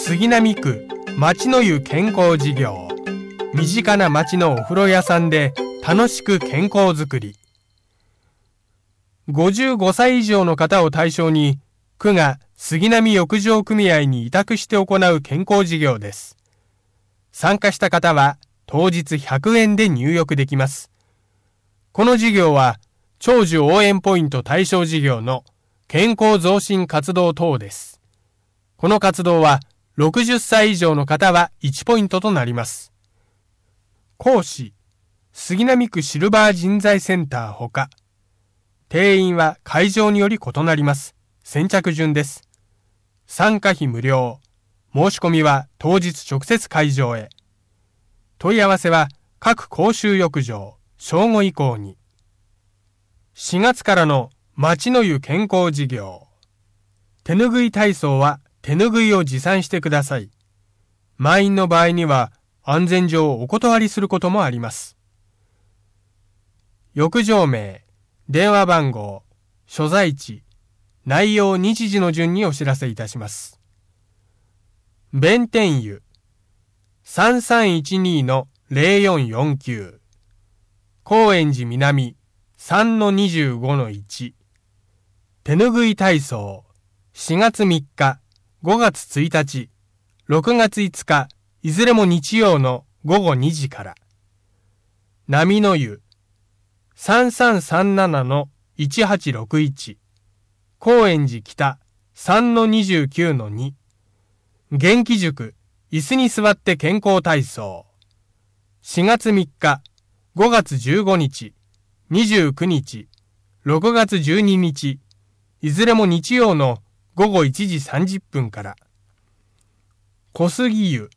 杉並区町の湯健康事業。身近な町のお風呂屋さんで楽しく健康づくり。55歳以上の方を対象に区が杉並浴場組合に委託して行う健康事業です。参加した方は当日100円で入浴できます。この事業は長寿応援ポイント対象事業の健康増進活動等です。この活動は60歳以上の方は1ポイントとなります。講師、杉並区シルバー人材センターほか、定員は会場により異なります。先着順です。参加費無料。申し込みは当日直接会場へ。問い合わせは各公衆浴場、正午以降に。4月からの町の湯健康事業。手ぬぐい体操は手ぬぐいを持参してください。満員の場合には安全上お断りすることもあります。浴場名、電話番号、所在地、内容日時の順にお知らせいたします。弁天湯 3312-0449 高円寺南 3-25-1 手ぬぐい体操4月3日、5月1日、6月5日、いずれも日曜の午後2時から。波の湯 3337-1861 高円寺北 3-29-2 元気塾椅子に座って健康体操4月3日、5月15日、29日、6月12日、いずれも日曜の午後1時30分から。小杉湯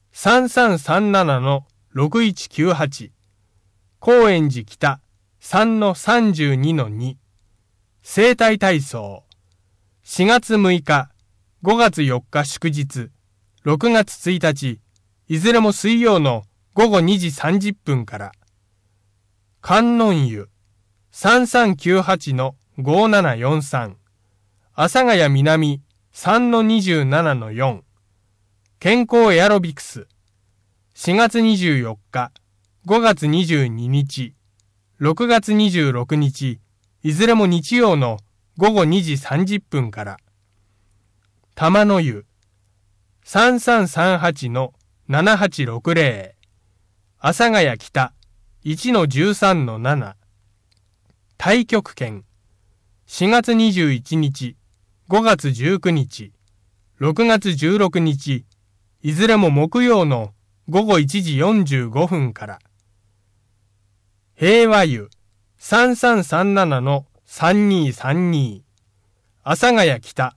3337-6198 高円寺北 3-32-2 整体体操4月6日、5月4日祝日、6月1日、いずれも水曜の午後2時30分から。観音湯 3398-5743 阿佐ヶ谷南 3-27-4 健康エアロビクス4月24日、5月22日、6月26日、いずれも日曜の午後2時30分から。玉の湯 3338-7860 阿佐ヶ谷北 1-13-7 太極拳4月21日、5月19日、6月16日、いずれも木曜の午後1時45分から。平和湯 3337-3232 阿佐ヶ谷北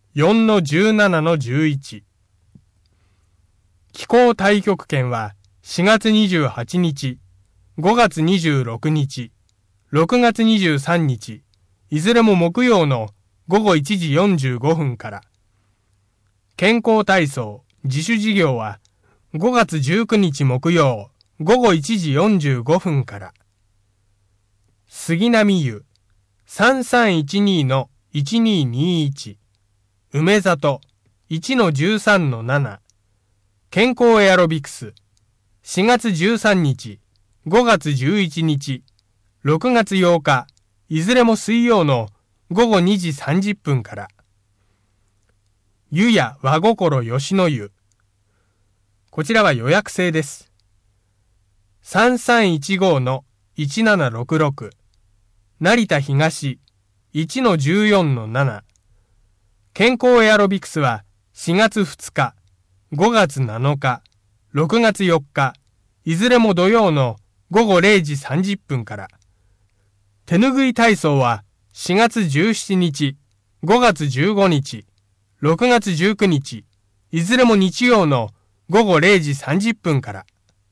4-17-11 気候太極拳は4月28日、5月26日、6月23日、いずれも木曜の午後1時45分から。健康体操自主事業は5月19日木曜午後1時45分から。杉並湯 3312-1221 梅里 1-13-7 健康エアロビクス4月13日、5月11日、6月8日、いずれも水曜の午後2時30分から。湯屋和心吉野湯。こちらは予約制です。3315-1766 成田東 1-14-7 健康エアロビクスは4月2日、5月7日、6月4日、いずれも土曜の午後0時30分から。手ぬぐい体操は4月17日、5月15日、6月19日、いずれも日曜の午後0時30分から。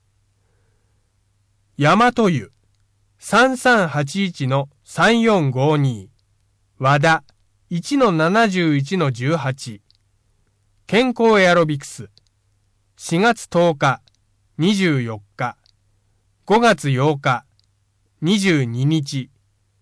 大和湯 3381-3452 和田 1-71-18 健康エアロビクス4月10日、24日、5月8日、22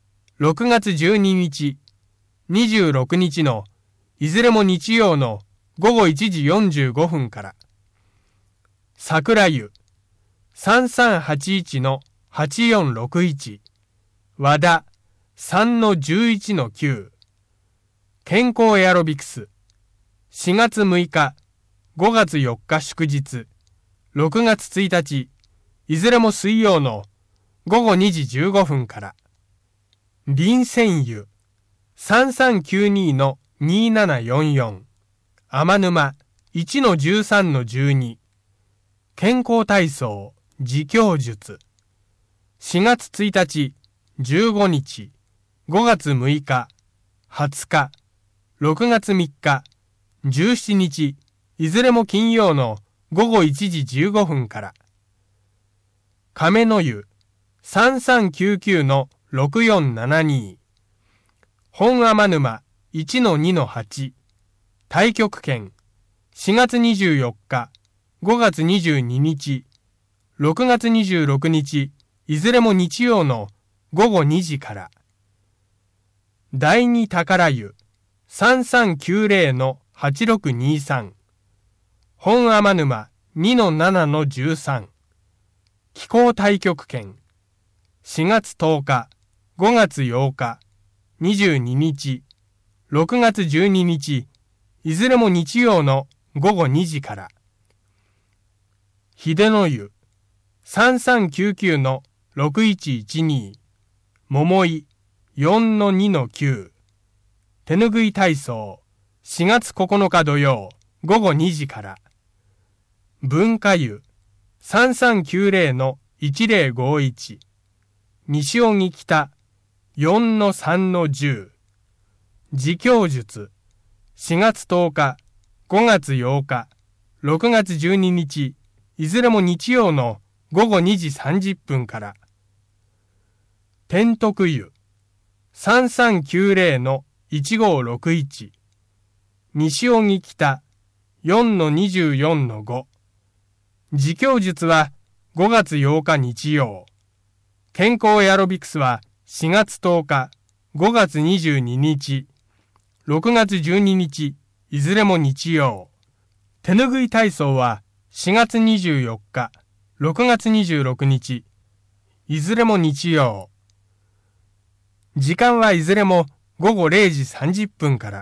日、6月12日、26日のいずれも日曜の午後1時45分から。桜湯、3381-8461。和田、3-11-9。健康エアロビクス、4月6日、5月4日祝日、6月1日、いずれも水曜の午後2時15分から。臨泉湯、3392-2744。天沼、1-13-12。健康体操、自供術。4月1日、15日、5月6日、20日、6月3日、17日、いずれも金曜の午後1時15分から。亀の湯、3399-6472。本天沼、1-2-8。太極拳、4月24日、5月22日、6月26日、いずれも日曜の午後2時から。第二宝湯、3390-8623。本天沼、2-7-13。気功太極拳、4月10日、5月8日、22日、6月12日、いずれも日曜の午後2時から。秀の湯、3399-6112。桃井、4-2-9。手ぬぐい体操、4月9日土曜、午後2時から。文化湯、3390-1051。西荻北、4-3-10。自供術、4月10日、5月8日、6月12日、いずれも日曜の午後2時30分から。天徳湯、3390-1561。西荻北、4-24-5。自供術は5月8日日曜。健康エアロビクスは4月10日、5月22日、6月12日、いずれも日曜。手ぬぐい体操は4月24日、6月26日、いずれも日曜。時間はいずれも午後0時30分から。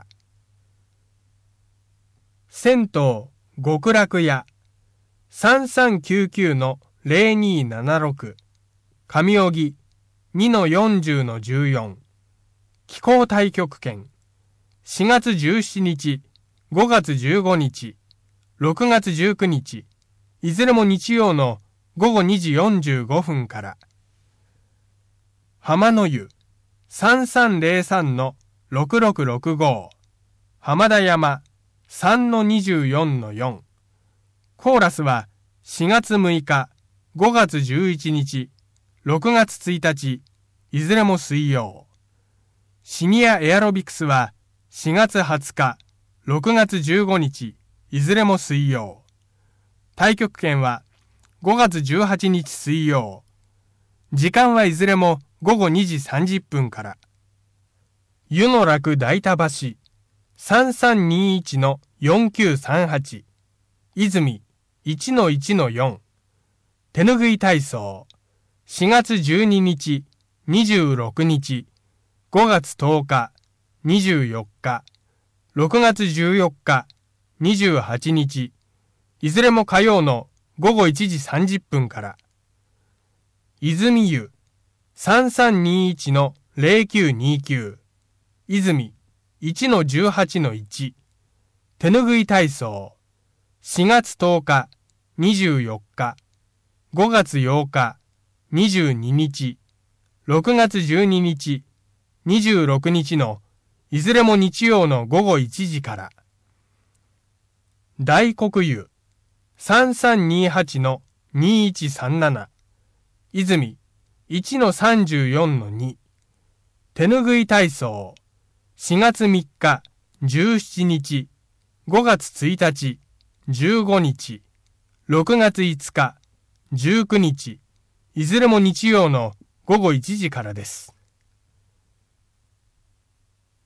銭湯極楽屋、3399-0276。上荻、2-40-14。気功太極拳、4月17日、5月15日、6月19日、いずれも日曜の午後2時45分から。浜の湯、3303-6665。浜田山、3-24-4。コーラスは4月6日、5月11日、6月1日、いずれも水曜。シニアエアロビクスは4月20日、6月15日、いずれも水曜。太極拳は5月18日水曜。時間はいずれも午後2時30分から。湯の楽大田橋、3321-4938。泉、1-1-4。手ぬぐい体操、4月12日、26日、5月10日、24日、6月14日、28日、いずれも火曜の午後1時30分から。泉湯、3321-0929。泉、1-18-1。手ぬぐい体操、4月10日、24日、5月8日、22日、6月12日、26日のいずれも日曜の午後1時から。大黒湯、3328-2137。泉、1-34-2。手ぬぐい体操、4月3日、17日、5月1日、15日、6月5日、19日、いずれも日曜の午後1時からです。